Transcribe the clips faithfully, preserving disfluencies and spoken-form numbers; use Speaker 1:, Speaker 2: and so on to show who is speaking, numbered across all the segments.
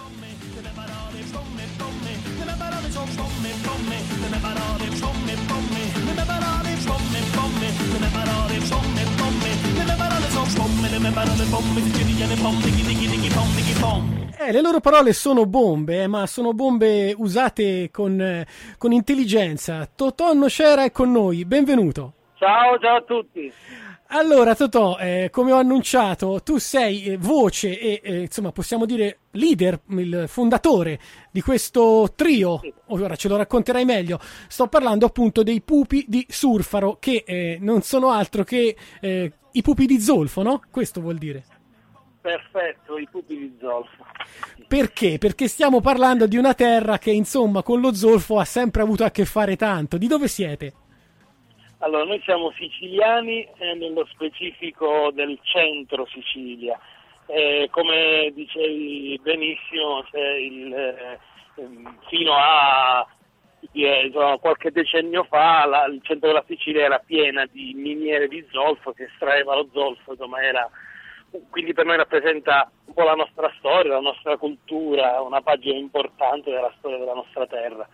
Speaker 1: Eh, le loro parole sono bombe, eh, ma sono bombe usate con, eh, con intelligenza. Totò Nocera è con noi, benvenuto.
Speaker 2: Ciao, ciao a tutti.
Speaker 1: Allora Totò, eh, come ho annunciato, tu sei eh, voce e eh, insomma possiamo dire leader, il fondatore di questo trio. Sì. Ora ce lo racconterai meglio. Sto parlando appunto dei Pupi di Surfaro, che eh, non sono altro che eh, i pupi di zolfo, no? Questo vuol dire.
Speaker 2: Perfetto, i pupi di zolfo.
Speaker 1: Perché? Perché stiamo parlando di una terra che insomma con lo zolfo ha sempre avuto a che fare tanto. Di dove siete?
Speaker 2: Allora, noi siamo siciliani, eh, nello specifico del centro Sicilia. Eh, come dicevi benissimo, c'è il, eh, fino a eh, insomma, qualche decennio fa la, il centro della Sicilia era piena di miniere di zolfo, si estraeva lo zolfo, insomma era, quindi per noi rappresenta un po' la nostra storia, la nostra cultura, una pagina importante della storia della nostra terra.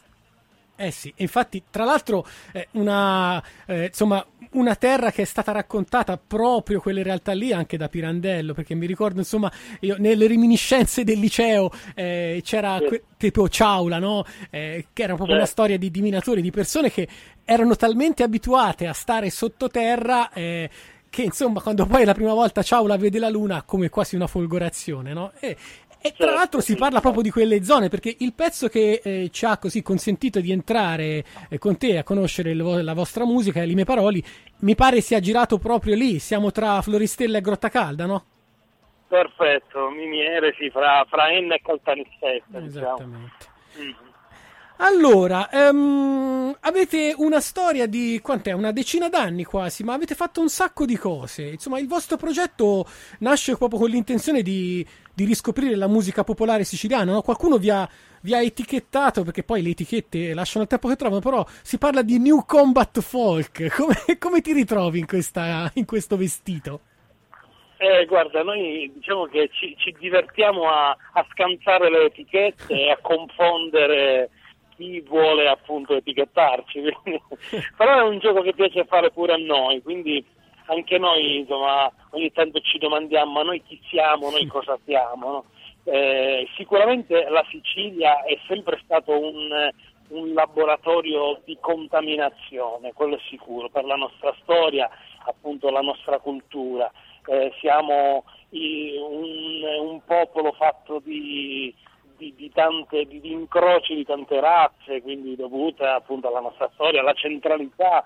Speaker 1: Eh sì, infatti tra l'altro eh, una, eh, insomma, una terra che è stata raccontata proprio quelle realtà lì anche da Pirandello, perché mi ricordo insomma io nelle reminiscenze del liceo eh, c'era sì. que- tipo Ciaula, no? Eh, che era proprio sì. una storia di, di minatori, di persone che erano talmente abituate a stare sottoterra eh, che insomma quando poi la prima volta Ciaula vede la luna come quasi una folgorazione, no? E, E tra l'altro si parla proprio di quelle zone, perché il pezzo che eh, ci ha così consentito di entrare eh, con te a conoscere il, la vostra musica, Le mie parole, mi pare sia girato proprio lì, siamo tra Floristella e Grotta Calda, no?
Speaker 2: Perfetto, miniere, sì, fra, fra Enna e Caltanissetta.
Speaker 1: Esattamente.
Speaker 2: Diciamo. Mm-hmm.
Speaker 1: Allora, um, avete una storia di, quant'è? Una decina d'anni quasi, ma avete fatto un sacco di cose. Insomma, il vostro progetto nasce proprio con l'intenzione di, di riscoprire la musica popolare siciliana, no? Qualcuno vi ha, vi ha etichettato, perché poi le etichette lasciano il tempo che trovano, però si parla di New Combat Folk. Come, come ti ritrovi in, questa, in questo vestito?
Speaker 2: Eh, guarda, noi diciamo che ci, ci divertiamo a, a scansare le etichette e a confondere chi vuole appunto etichettarci, però è un gioco che piace fare pure a noi, quindi anche noi insomma ogni tanto ci domandiamo ma noi chi siamo, noi cosa siamo, no? Eh, sicuramente la Sicilia è sempre stato un, un laboratorio di contaminazione, quello è sicuro, per la nostra storia, appunto la nostra cultura. Eh, siamo i, un, un popolo fatto di Di, di tante di, di incroci di tante razze, quindi dovuta appunto alla nostra storia, alla centralità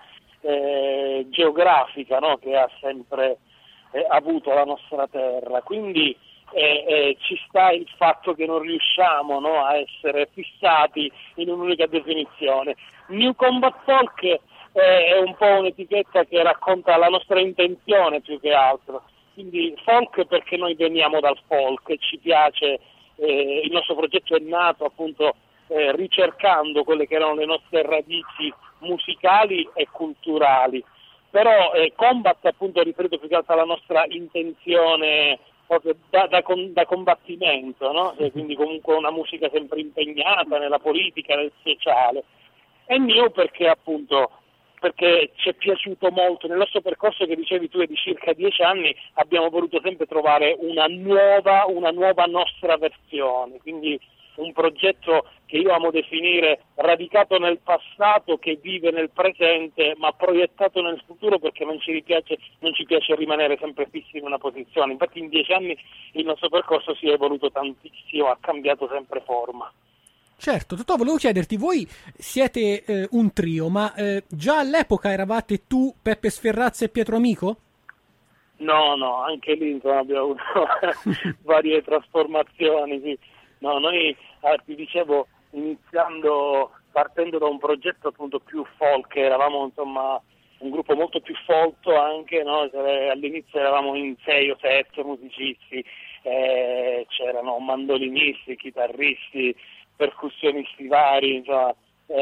Speaker 2: eh, geografica, no, che ha sempre eh, avuto la nostra terra. Quindi eh, eh, ci sta il fatto che non riusciamo, no, a essere fissati in un'unica definizione. New Combat Folk eh, è un po' un'etichetta che racconta la nostra intenzione più che altro. Quindi folk perché noi veniamo dal folk e ci piace. Eh, il nostro progetto è nato appunto eh, ricercando quelle che erano le nostre radici musicali e culturali, però eh, Combat appunto riferito più che altro alla nostra intenzione proprio da, da, da combattimento, no? E quindi comunque una musica sempre impegnata nella politica, nel sociale. E New perché appunto perché ci è piaciuto molto nel nostro percorso che dicevi tu è di circa dieci anni, abbiamo voluto sempre trovare una nuova, una nuova nostra versione, quindi un progetto che io amo definire radicato nel passato, che vive nel presente ma proiettato nel futuro, perché non ci piace, non ci piace rimanere sempre fissi in una posizione. Infatti in dieci anni il nostro percorso si è evoluto tantissimo, ha cambiato sempre forma.
Speaker 1: Certo, Totò, volevo chiederti, voi siete eh, un trio, ma eh, già all'epoca eravate tu, Peppe Sferrazza e Pietro Amico?
Speaker 2: No, no, anche lì insomma, abbiamo avuto varie trasformazioni. Sì. No, noi, eh, ti dicevo, iniziando, partendo da un progetto appunto più folk, eravamo insomma un gruppo molto più folto anche, no? All'inizio eravamo in sei o sette musicisti, eh, c'erano mandolinisti, chitarristi, percussionisti vari, insomma,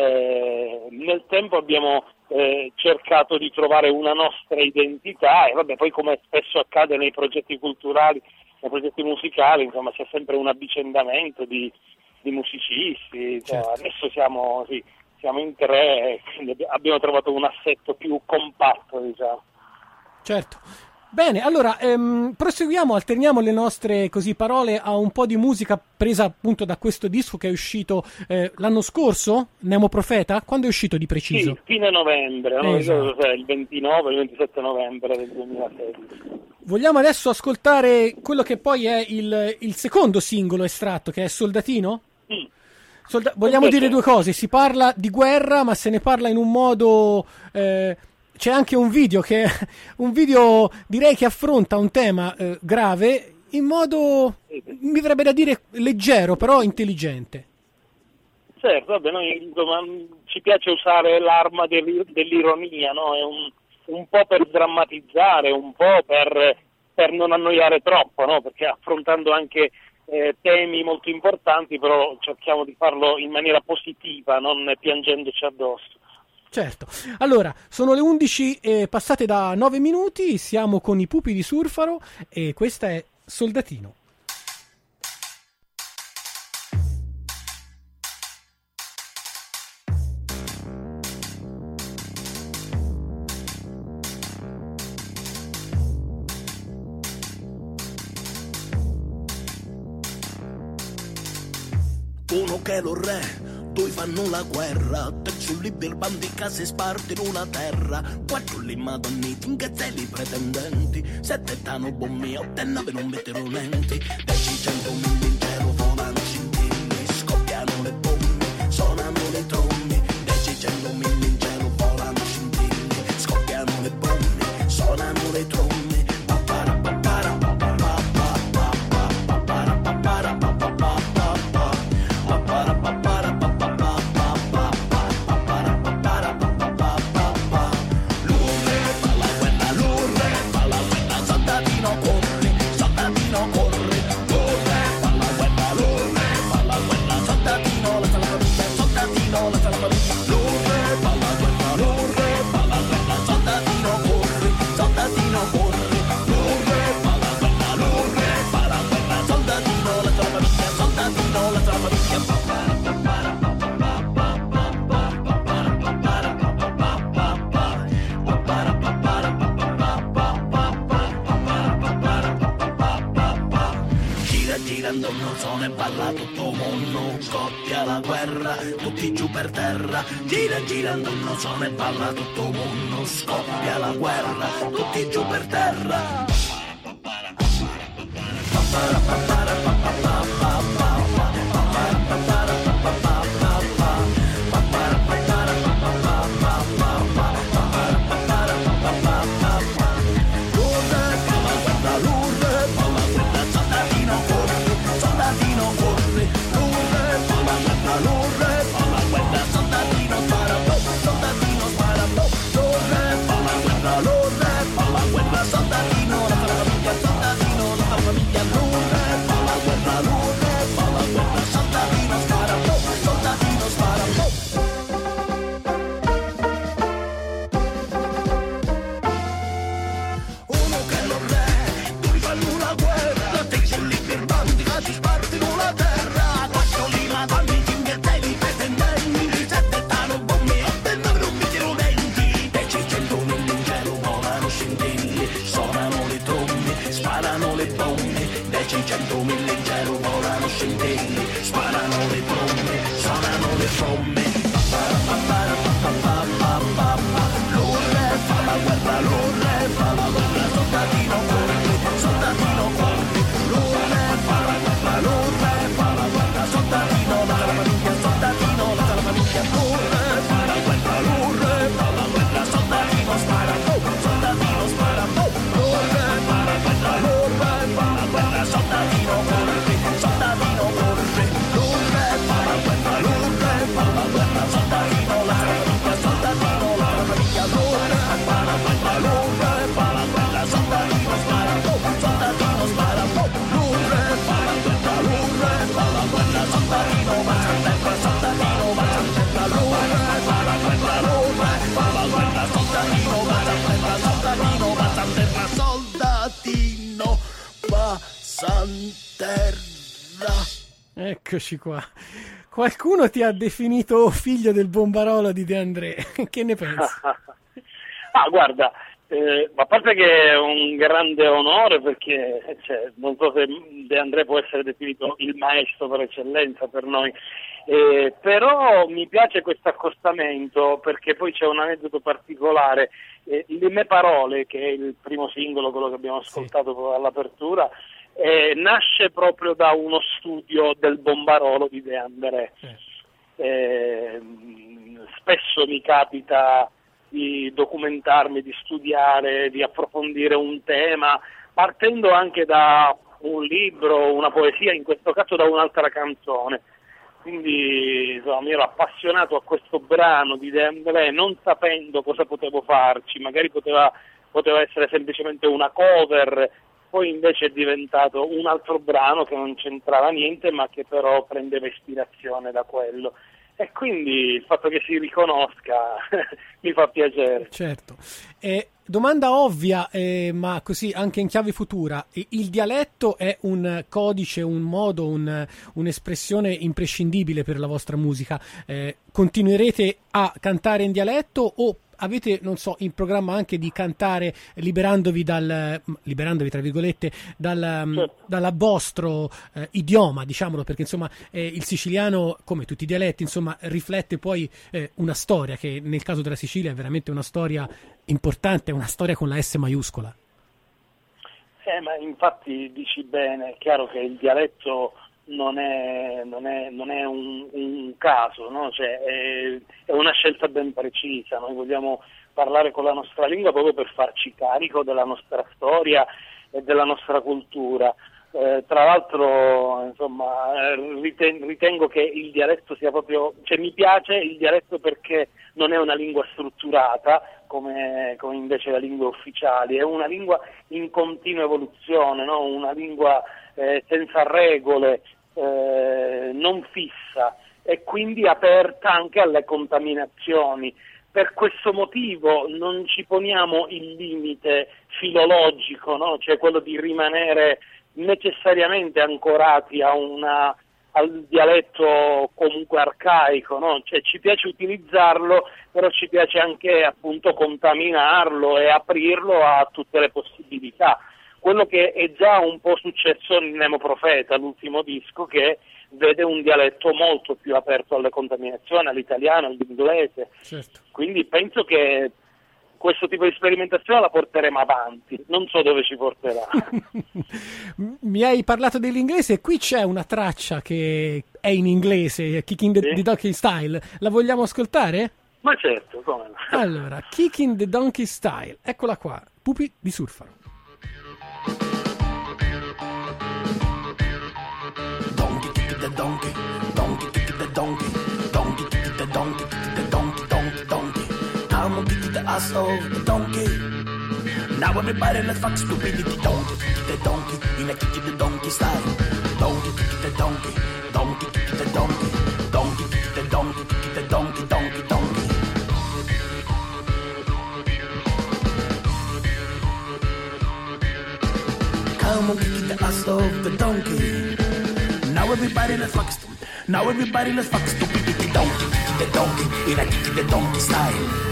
Speaker 2: eh, nel tempo abbiamo eh, cercato di trovare una nostra identità e vabbè, poi come spesso accade nei progetti culturali nei progetti musicali, insomma, c'è sempre un avvicendamento di, di musicisti, cioè,
Speaker 1: Certo.
Speaker 2: adesso siamo, sì, siamo in tre, quindi abbiamo trovato un assetto più compatto, diciamo.
Speaker 1: Certo. Bene, allora ehm, proseguiamo, alterniamo le nostre così parole a un po' di musica presa appunto da questo disco che è uscito eh, l'anno scorso, Nemo Profeta. Quando è uscito di preciso?
Speaker 2: Sì, fine novembre, non
Speaker 1: Esatto.
Speaker 2: ricordo se è il ventinove, il ventisette novembre del duemilasedici.
Speaker 1: Vogliamo adesso ascoltare quello che poi è il, il secondo singolo estratto, che è Soldatino?
Speaker 2: Mm.
Speaker 1: Solda- vogliamo dire due cose, si parla di guerra, ma se ne parla in un modo... Eh, c'è anche un video che un video direi che affronta un tema eh, grave in modo, mi verrebbe da dire, leggero, però intelligente.
Speaker 2: Certo, vabbè, noi insomma, ci piace usare l'arma dell'ir- dell'ironia, no? È un, un po' per drammatizzare, un po' per, per non annoiare troppo, no? Perché affrontando anche eh, temi molto importanti, però cerchiamo di farlo in maniera positiva, non piangendoci addosso.
Speaker 1: Certo. Allora, sono le undici eh, passate da nove minuti, siamo con i Pupi di Surfaro e questa è Soldatino.
Speaker 3: Uno che lo re, due fanno la guerra, te giulli birbanti case sparti in una terra, quattro li madonniti, ingazzelli pretendenti, sette tano bommi, otto e nove non mettono lenti, dieci cento mille intero volano scintille, scoppiano le bombe, suonano le trombe, dieci cento mille intero volano scintille, scoppiano le bombe, suonano le trombe. Girando non sono e balla tutto mondo, scoppia la guerra, tutti giù per terra. Gira girando non sono e balla tutto mondo, scoppia la guerra, tutti giù per terra. Soldatino, la famiglia, soldatino, la famiglia, l'urre, fa la
Speaker 1: Eccoci qua. Qualcuno ti ha definito figlio del Bombarolo di De André. Che ne pensi?
Speaker 2: Ah, guarda, eh, a parte che è un grande onore, perché cioè, non so se De André può essere definito il maestro per eccellenza per noi, eh, però mi piace questo accostamento, perché poi c'è un aneddoto particolare. Eh, Le mie parole, che è il primo singolo, quello che abbiamo ascoltato sì. all'apertura, eh, nasce proprio da uno studio del Bombarolo di De André. Eh. Eh, spesso mi capita di documentarmi, di studiare, di approfondire un tema, partendo anche da un libro, una poesia, in questo caso da un'altra canzone. Quindi insomma, mi ero appassionato a questo brano di De André, non sapendo cosa potevo farci, magari poteva, poteva essere semplicemente una cover, poi invece è diventato un altro brano che non c'entrava niente, ma che però prendeva ispirazione da quello. E quindi il fatto che si riconosca mi fa piacere.
Speaker 1: Certo. Eh, domanda ovvia, eh, ma così anche in chiave futura. Il dialetto è un codice, un modo, un, un'espressione imprescindibile per la vostra musica. Eh, continuerete a cantare in dialetto o avete, non so, in programma anche di cantare liberandovi dal, liberandovi tra virgolette, dal, certo. dall'vostro eh, idioma, diciamolo, perché insomma eh, il siciliano, come tutti i dialetti, insomma, riflette poi eh, una storia che nel caso della Sicilia è veramente una storia importante, una storia con la S maiuscola.
Speaker 2: Eh, ma infatti dici bene, è chiaro che il dialetto non è, non è, non è un, un caso, no? Cioè, è, è una scelta ben precisa. Noi vogliamo parlare con la nostra lingua proprio per farci carico della nostra storia e della nostra cultura. Eh, tra l'altro, insomma, riten- ritengo che il dialetto sia proprio, cioè mi piace il dialetto perché non è una lingua strutturata come, come invece le lingue ufficiali, è una lingua in continua evoluzione, no? Una lingua eh, senza regole, eh, non fissa e quindi aperta anche alle contaminazioni. Per questo motivo non ci poniamo il limite filologico, no? Cioè quello di rimanere necessariamente ancorati a una, al dialetto comunque arcaico, no? Cioè ci piace utilizzarlo, però ci piace anche appunto contaminarlo e aprirlo a tutte le possibilità. Quello che è già un po' successo in Nemo Profeta, l'ultimo disco, che vede un dialetto molto più aperto alle contaminazioni, all'italiano, all'inglese.
Speaker 1: Certo.
Speaker 2: Quindi penso che questo tipo di sperimentazione la porteremo avanti, non so dove ci porterà.
Speaker 1: Mi hai parlato dell'inglese e qui c'è una traccia che è in inglese, Kicking the,
Speaker 2: sì?
Speaker 1: the Donkey Style. La vogliamo ascoltare?
Speaker 2: Ma certo, come no.
Speaker 1: Allora, Kicking the Donkey Style, eccola qua, Pupi di Surfaro.
Speaker 3: Donkey, kick the donkey, donkey, kick the donkey, donkey, kick the donkey, kick the donkey, donkey, donkey. I'm gonna kick the ass of the donkey. Now everybody let's fuck stupidity. Donkey, kick the donkey, in a kick the donkey style. Donkey, kick the donkey, donkey, kick the donkey, donkey, kick the donkey, kick the donkey, donkey, donkey. Come on, kick the ass of the donkey. Now everybody let's fuck stupid. Now everybody let's fuck stupidity. Donkey, kick the donkey, in a kick the donkey style.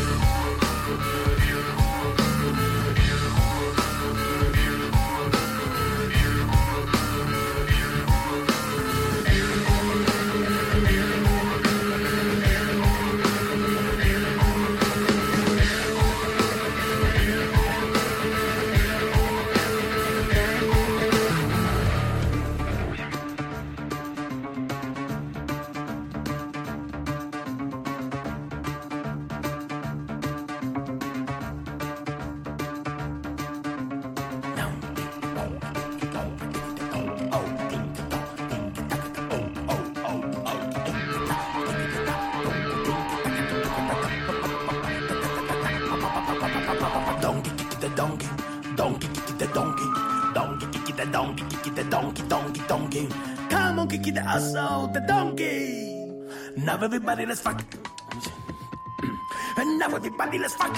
Speaker 3: Now everybody let's fuck. And now everybody let's fuck.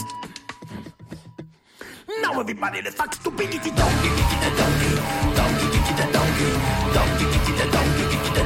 Speaker 3: Now everybody let's fuck stupidity. Donkey, kick the donkey, donkey, kick the donkey, donkey, kick the donkey, kick the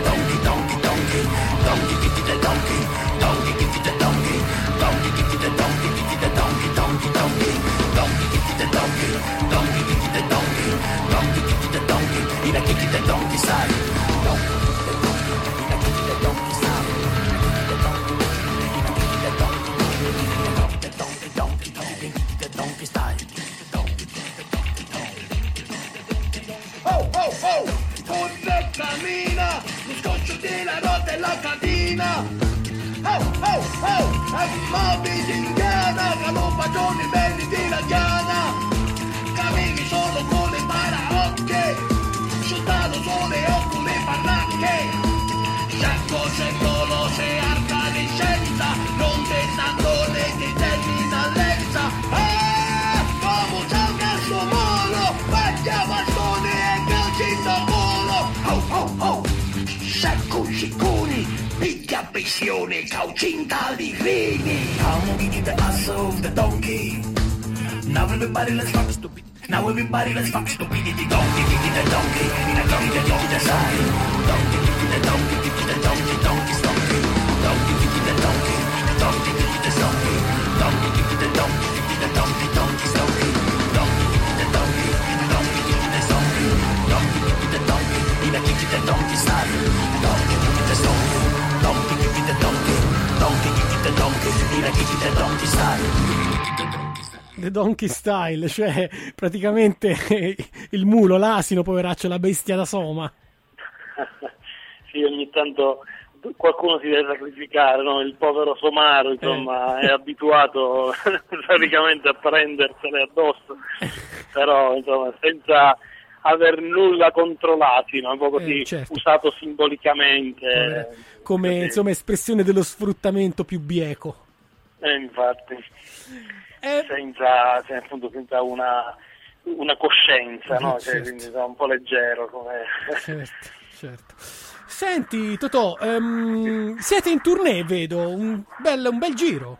Speaker 3: cammina, lo scoccio della notte e la fatina. Oh, oh, oh, mobi di indiana, galoppagioni belli di la diana, cammini solo con le paraocche, sotto lo sole o con le baracche. Sciacco, secolo, se arca di scienza, non pensando né di terminalezza. Ah, come c'è un cazzo molo, faccia bastone e calci da volo. Oh, oh, oh, sciacco, scicconi, picchia visione, caucinta di rini. Come we get the ass of the donkey. Now everybody let's fuck stupid. Now everybody let's fuck stupidity. Donkey, donkey, the donkey, the donkey, the donkey, the side. Donkey, the donkey, the donkey, donkey, donkey. Donkey, the donkey, donkey, the donkey. Donkey, the donkey, the donkey, donkey, donkey. Donkey, the donkey, donkey, the donkey. Donkey, the donkey, the donkey, the donkey style. Donkey, the donkey, donkey, the donkey. Donkey, the donkey, the donkey, the donkey style.
Speaker 1: The Donkey Style, cioè praticamente il mulo, l'asino, poveraccio, la bestia da Soma.
Speaker 2: Sì, ogni tanto qualcuno si deve sacrificare, no? Il povero somaro, insomma, eh. è abituato praticamente a prendersele addosso, però insomma senza aver nulla contro l'asino, un po' così, eh, certo. usato simbolicamente.
Speaker 1: Eh, come così. Insomma espressione dello sfruttamento più bieco.
Speaker 2: Eh, infatti.
Speaker 1: Eh,
Speaker 2: senza, senza, appunto, senza una, una coscienza, no?
Speaker 1: Certo.
Speaker 2: Cioè, quindi un po' leggero. Come...
Speaker 1: Certo, certo. Senti, Totò, um, siete in tournée, vedo, un bel, un bel giro.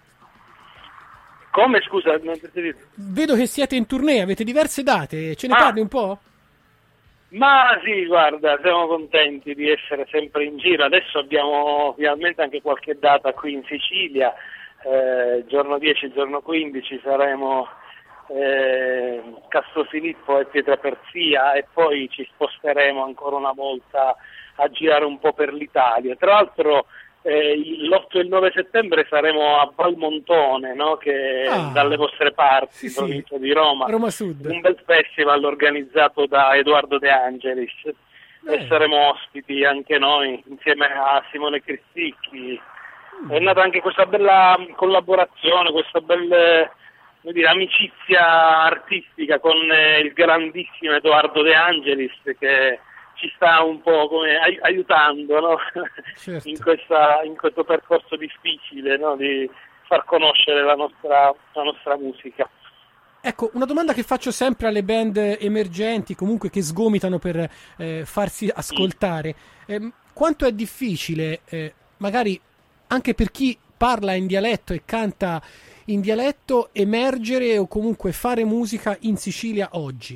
Speaker 2: Come, scusa? Non
Speaker 1: vedo che siete in tournée, avete diverse date, ce ne ah. parli un po'?
Speaker 2: Ma sì, guarda, siamo contenti di essere sempre in giro. Adesso abbiamo finalmente anche qualche data qui in Sicilia. Eh, giorno dieci, giorno quindici saremo eh, Castrofilippo e Pietraperzia e poi ci sposteremo ancora una volta a girare un po' per l'Italia. Tra l'altro eh, l'otto e il nove settembre saremo a Valmontone, no? Che ah, dalle vostre parti, sì, in provincia sì. di Roma,
Speaker 1: Roma Sud.
Speaker 2: Un bel festival organizzato da Edoardo De Angelis. Beh. E saremo ospiti anche noi insieme a Simone Cristicchi. È nata anche questa bella collaborazione, questa bella come dire, amicizia artistica con il grandissimo Edoardo De Angelis, che ci sta un po' come ai- aiutando, no? Certo. in, questa, in questo percorso difficile, no? Di far conoscere la nostra, la nostra musica.
Speaker 1: Ecco, una domanda che faccio sempre alle band emergenti, comunque che sgomitano per eh, farsi ascoltare. Eh, quanto è difficile, eh, magari anche per chi parla in dialetto e canta in dialetto, emergere o comunque fare musica in Sicilia oggi?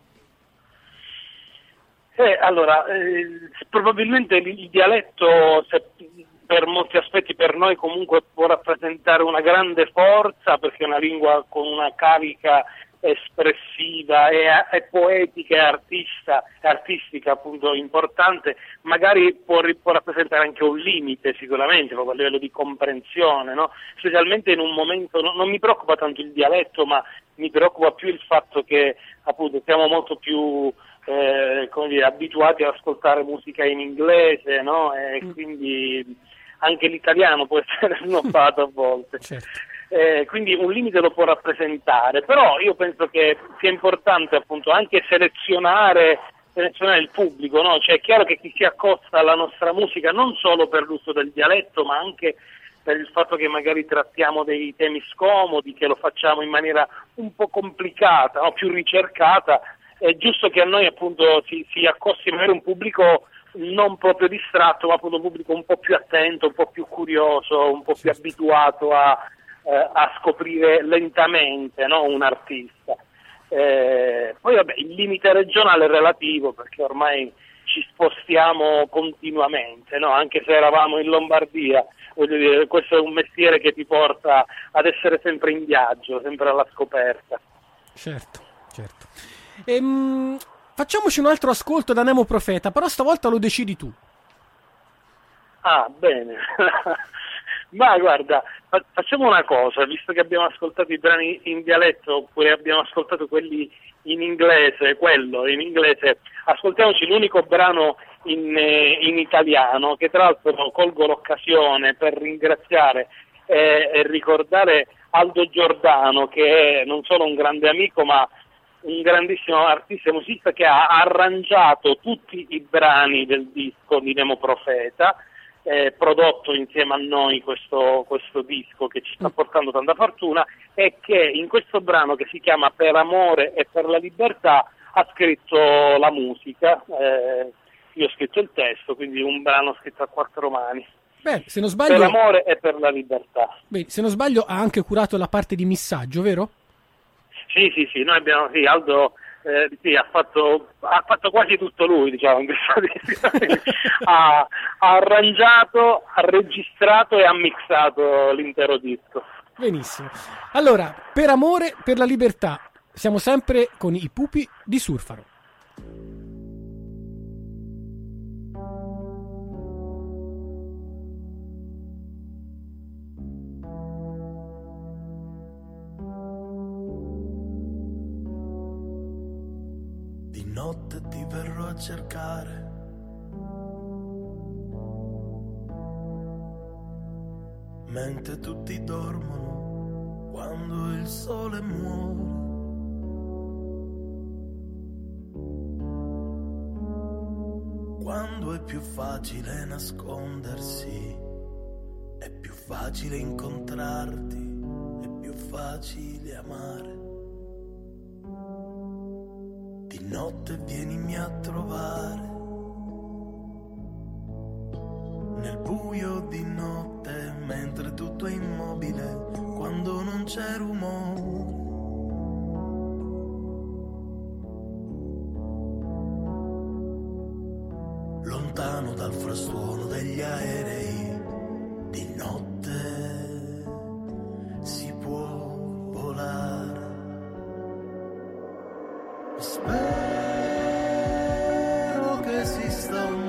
Speaker 2: Eh, allora, eh, probabilmente il, il dialetto, se, per molti aspetti per noi comunque può rappresentare una grande forza, perché è una lingua con una carica espressiva e, e poetica e artista, artistica appunto importante. Magari può, può rappresentare anche un limite sicuramente proprio a livello di comprensione, no? Specialmente in un momento, no, non mi preoccupa tanto il dialetto, ma mi preoccupa più il fatto che appunto siamo molto più eh, come dire, abituati ad ascoltare musica in inglese, no? E mm. quindi anche l'italiano può essere snobbato a volte.
Speaker 1: Certo.
Speaker 2: Eh, quindi un limite lo può rappresentare, però io penso che sia importante appunto anche selezionare, selezionare il pubblico, no? Cioè è chiaro che chi si accosta alla nostra musica non solo per l'uso del dialetto, ma anche per il fatto che magari trattiamo dei temi scomodi, che lo facciamo in maniera un po' complicata, no? Più ricercata, è giusto che a noi appunto si, si accosti magari un pubblico non proprio distratto, ma appunto un pubblico un po' più attento, un po' più curioso, un po' più abituato a Eh, a scoprire lentamente, no, un artista. Eh, poi vabbè, il limite regionale è relativo, perché ormai ci spostiamo continuamente, no? Anche se eravamo in Lombardia, voglio dire, questo è un mestiere che ti porta ad essere sempre in viaggio, sempre alla scoperta.
Speaker 1: Certo, certo. Ehm, facciamoci un altro ascolto da Nemo Profeta, però stavolta lo decidi tu.
Speaker 2: Ah, bene. Ma guarda, facciamo una cosa, visto che abbiamo ascoltato i brani in dialetto oppure abbiamo ascoltato quelli in inglese, quello in inglese, ascoltiamoci l'unico brano in, eh, in italiano, che tra l'altro colgo l'occasione per ringraziare eh, e ricordare Aldo Giordano, che è non solo un grande amico ma un grandissimo artista e musicista, che ha arrangiato tutti i brani del disco di Nemo Profeta, eh, prodotto insieme a noi questo, questo disco che ci sta portando tanta fortuna, e che in questo brano, che si chiama Per amore e per la libertà, ha scritto la musica, eh, io ho scritto il testo, quindi un brano scritto a quattro mani.
Speaker 1: Beh, se non sbaglio,
Speaker 2: per amore e per la libertà.
Speaker 1: Beh, se non sbaglio ha anche curato la parte di missaggio, vero?
Speaker 2: Sì, sì, sì, noi abbiamo, sì, Aldo eh, sì, ha fatto ha fatto quasi tutto lui, diciamo, in questo disco. ha, ha arrangiato, ha registrato e ha mixato l'intero disco.
Speaker 1: Benissimo. Allora, Per amore, per la libertà, siamo sempre con i Pupi di Surfaro.
Speaker 3: Di notte ti verrò a cercare, mentre tutti dormono, quando il sole muore. Quando è più facile nascondersi, è più facile incontrarti, è più facile amare. Di notte vienimi a trovare, nel buio di notte, mentre tutto è immobile, quando non c'è rumore. Lontano dal frastuono degli aerei, di notte si può volare. Spero che esista un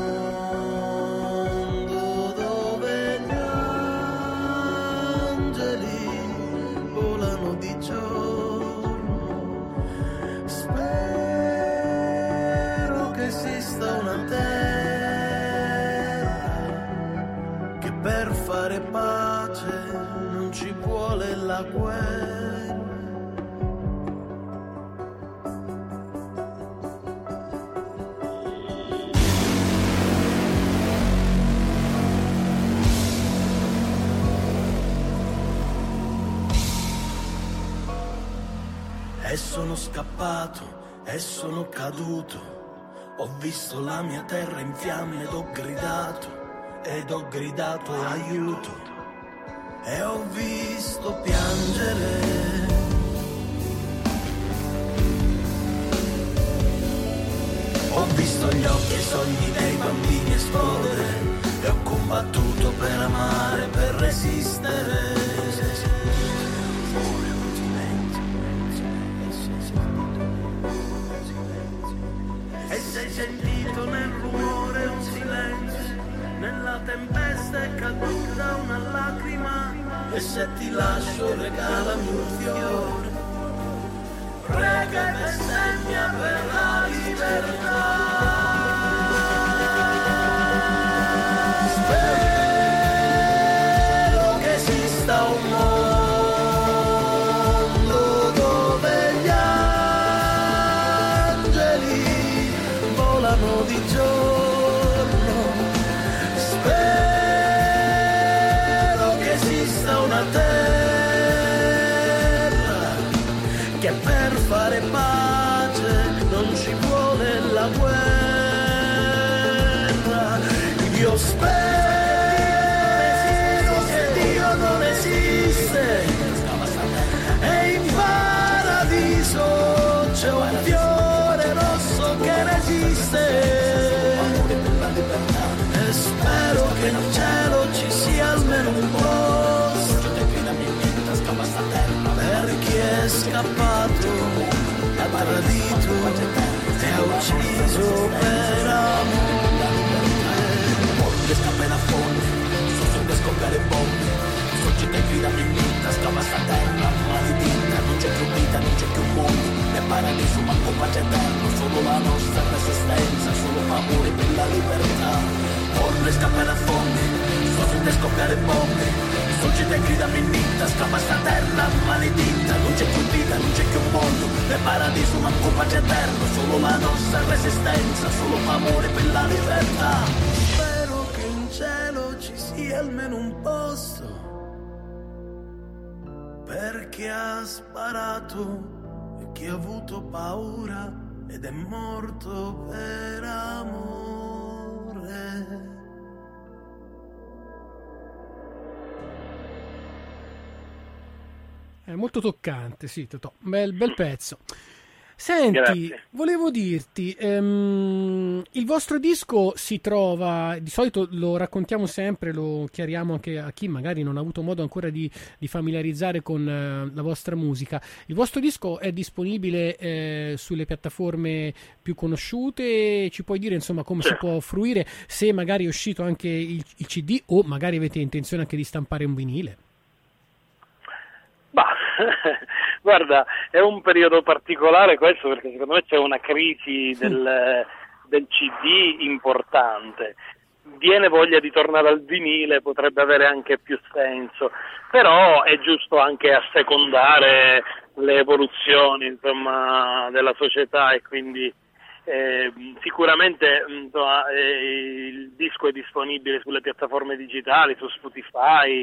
Speaker 3: mondo dove gli angeli volano di giorno. Spero che esista una terra che per fare pace non ci vuole la guerra. E sono scappato, e sono caduto, ho visto la mia terra in fiamme ed ho gridato, ed ho gridato aiuto, e ho visto piangere. Ho visto gli occhi e i sogni dei bambini esplodere, e ho combattuto per amare, per resistere. Sei sentito nel rumore un silenzio, nella tempesta è caduta una lacrima, e se ti lascio regalami un fiore, prega e bestemmia per la libertà. Spero che esista un mondo dove gli di giorno. Spero che esista una terra che per fare pace non ci vuole la guerra. Io spero che Dio non esiste e in paradiso c'è un fiore rosso che resiste. E spero che in cielo ci sia almeno un posto per chi è scappato, ha tradito e ha ucciso per amore. Bombe scappano a fondo, sono che scoppiare bombe, sorgite e grida mi invita, scava sta terra maledetta, non c'è più vita, non c'è più mondo, né paradiso manco pace eterno, solo la nostra resistenza, solo amore per la le scappare a fondi, sto sente scoppiare bombe, sorgete e grida minita, scappa sta terra maledetta, non c'è più vita, non c'è più mondo, nel paradiso manco pace eterno, solo la nostra resistenza, solo amore per la libertà. Spero che in cielo ci sia almeno un posto per chi ha sparato e chi ha avuto paura ed è morto per amore.
Speaker 1: È molto toccante, sì, Totò. Bel, bel pezzo. Senti,
Speaker 2: Grazie.
Speaker 1: volevo dirti, ehm, il vostro disco si trova, di solito lo raccontiamo sempre, lo chiariamo anche a chi magari non ha avuto modo ancora di, di familiarizzare con eh, la vostra musica. Il vostro disco è disponibile eh, sulle piattaforme più conosciute, ci puoi dire insomma come si può fruire, se magari è uscito anche il, il C D o magari avete intenzione anche di stampare un vinile?
Speaker 2: Bah, guarda, è un periodo particolare questo perché secondo me c'è una crisi del, del C D importante. Viene voglia di tornare al vinile, potrebbe avere anche più senso, però è giusto anche assecondare le evoluzioni, insomma, della società e quindi eh, sicuramente insomma, eh, il disco è disponibile sulle piattaforme digitali, su Spotify.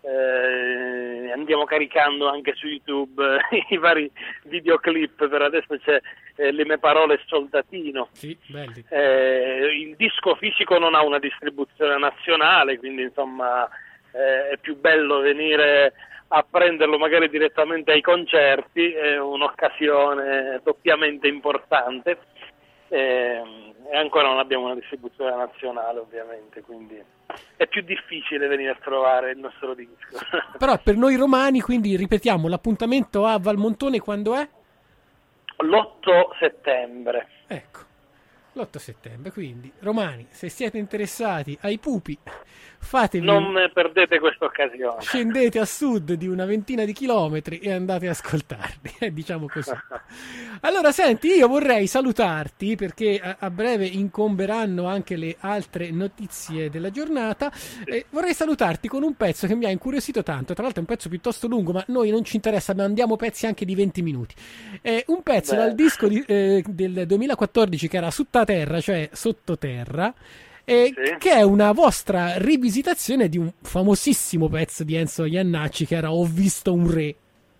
Speaker 2: Eh, andiamo caricando anche su YouTube eh, i vari videoclip. Per adesso c'è eh, Le mie parole soldatino.
Speaker 1: Sì, belli.
Speaker 2: Eh, il disco fisico non ha una distribuzione nazionale, quindi insomma eh, è più bello venire a prenderlo magari direttamente ai concerti, è un'occasione doppiamente importante. Eh, e ancora non abbiamo una distribuzione nazionale ovviamente, quindi è più difficile venire a trovare il nostro disco.
Speaker 1: Però per noi romani, quindi ripetiamo, l'appuntamento a Valmontone quando è?
Speaker 2: L'otto settembre.
Speaker 1: Ecco, l'otto settembre, quindi romani, se siete interessati ai pupi, fatevi,
Speaker 2: non perdete questa occasione.
Speaker 1: scendete a sud di una ventina di chilometri e andate a ascoltarli, eh, diciamo così. Allora senti, io vorrei salutarti perché a, a breve incomberanno anche le altre notizie della giornata, e vorrei salutarti con un pezzo che mi ha incuriosito tanto, tra l'altro è un pezzo piuttosto lungo, ma noi non ci interessa, mandiamo pezzi anche di venti minuti. È un pezzo
Speaker 2: Beh.
Speaker 1: dal disco di, eh, del duemilaquattordici che era Sottoterra, cioè Sottoterra, e
Speaker 2: Sì.
Speaker 1: che è una vostra rivisitazione di un famosissimo pezzo di Enzo Iannacci che era Ho visto un re.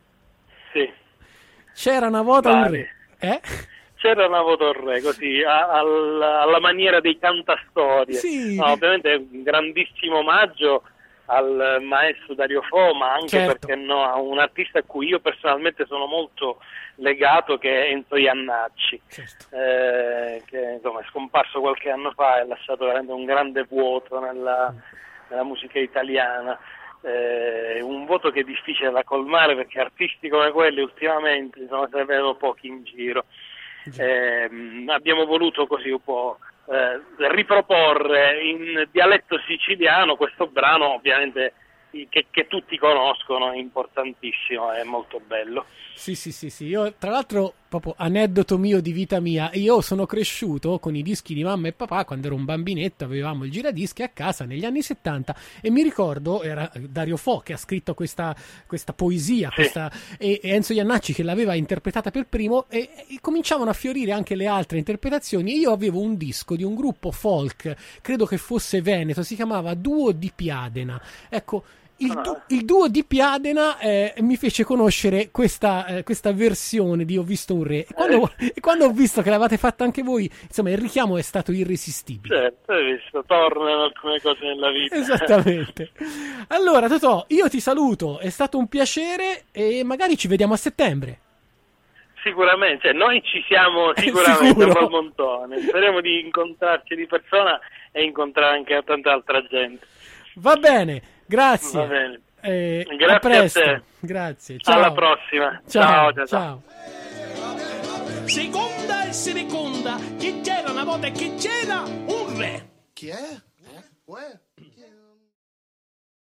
Speaker 2: Sì.
Speaker 1: C'era una volta un
Speaker 2: Vari.
Speaker 1: re. Eh?
Speaker 2: C'era una Votorre, così, a- al- alla maniera dei cantastorie.
Speaker 1: Sì.
Speaker 2: No, ovviamente è un grandissimo omaggio al maestro Dario Fo, ma anche
Speaker 1: Certo.
Speaker 2: perché no, a un artista a cui io personalmente sono molto legato, che è Enzo Iannacci,
Speaker 1: Certo.
Speaker 2: eh, che insomma è scomparso qualche anno fa e ha lasciato veramente un grande vuoto nella, nella musica italiana. Eh, un vuoto che è difficile da colmare perché artisti come quelli ultimamente insomma se ne vedono pochi in giro. Eh, abbiamo voluto così un po' eh, riproporre in dialetto siciliano questo brano, ovviamente che, che tutti conoscono, è importantissimo, è molto bello.
Speaker 1: Sì, sì, sì, sì. Io, tra l'altro, proprio aneddoto mio di vita mia, io sono cresciuto con i dischi di mamma e papà quando ero un bambinetto, avevamo il giradischi a casa negli anni settanta e mi ricordo, era Dario Fo che ha scritto questa, questa poesia,
Speaker 2: Sì.
Speaker 1: questa, e, e Enzo Iannacci che l'aveva interpretata per primo, e, e cominciavano a fiorire anche le altre interpretazioni. E io avevo un disco di un gruppo folk, credo che fosse veneto, si chiamava Duo di Piadena. Ecco, Il, du- il duo di Piadena eh, mi fece conoscere questa, eh, questa versione di Ho visto un re, e quando, e quando ho visto che l'avete fatta anche voi, insomma il richiamo è stato irresistibile.
Speaker 2: Certo, hai visto, tornano alcune cose nella vita.
Speaker 1: Esattamente. Allora Totò, io ti saluto, è stato un piacere e magari ci vediamo a settembre.
Speaker 2: Sicuramente, cioè, noi ci siamo sicuramente
Speaker 1: Sicuro.
Speaker 2: a Valmontone, speriamo di incontrarci di persona e incontrare anche tanta altra gente.
Speaker 1: Va bene, grazie.
Speaker 2: Va bene.
Speaker 1: Eh,
Speaker 2: Grazie
Speaker 1: a presto.
Speaker 2: a te.
Speaker 1: Grazie. Ciao.
Speaker 2: Alla prossima.
Speaker 1: Ciao,
Speaker 2: ciao. ciao.
Speaker 1: ciao.
Speaker 4: Seconda e seconda, chi c'era una volta e chi c'era un re.
Speaker 5: Chi è? Eh? Uè?